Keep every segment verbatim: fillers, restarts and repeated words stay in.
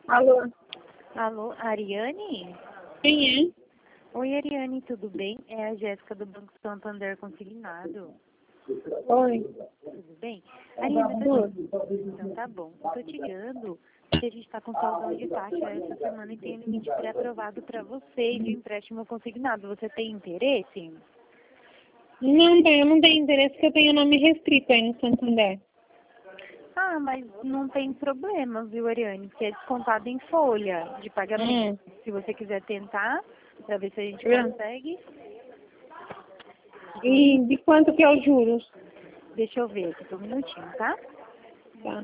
Alô? Alô, Ariane? Quem é? Oi, Ariane, tudo bem? É a Jéssica do Banco Santander Consignado. Oi. Tudo bem? Ariane, eu tô te... Então tá bom. Eu tô te ligando porque a gente tá com saldão de taxa essa semana e tem limite pré-aprovado para você de empréstimo consignado. Você tem interesse? Não tenho, eu não tenho interesse porque eu tenho nome restrito aí no Santander. Ah, mas não tem problema, viu, Ariane? Porque é descontado em folha de pagamento. Hum. Se você quiser tentar, para ver se a gente Hum. consegue. E de quanto que é os juros? Deixa eu ver aqui, só um minutinho, tá? Tá.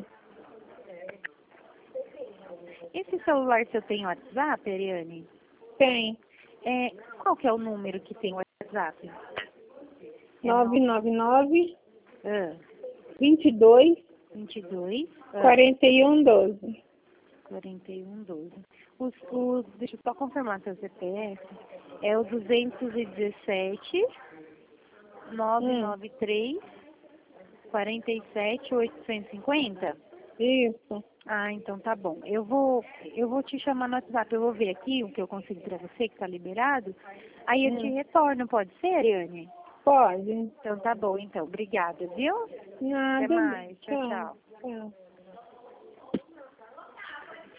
Esse celular seu tem WhatsApp, Ariane? Tem. É, qual que é o número que tem o WhatsApp? É nove nove nove, ah, vinte e dois, vinte e dois, ah, quarenta e um, doze. quarenta e um, doze. Os, os, deixa eu só confirmar seu C P F. É o duzentos e dezessete, novecentos e noventa e três, quarenta e sete, oitocentos e cinquenta? Isso. Ah, então tá bom. Eu vou, eu vou te chamar no WhatsApp, eu vou ver aqui o que eu consigo pra você, que tá liberado. Aí eu te Hum. retorno, pode ser, Ariane? Pode. Então tá bom, então. Obrigada, viu? Até Nada. mais. Tchau, Tchau. tchau. Tchau.